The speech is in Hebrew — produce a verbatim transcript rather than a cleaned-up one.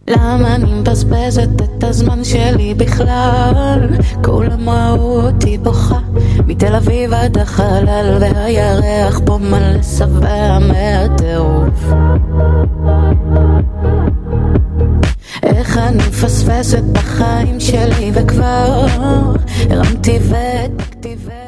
למה אני מבזבזת את הזמן שלי בכלל? כולם ראו אותי בוכה מתל אביב עד החלל, והירח פה מלא שבע מהטירוף. איך אני מפספסת בחיים שלי וכבר הרמתי והעתקתי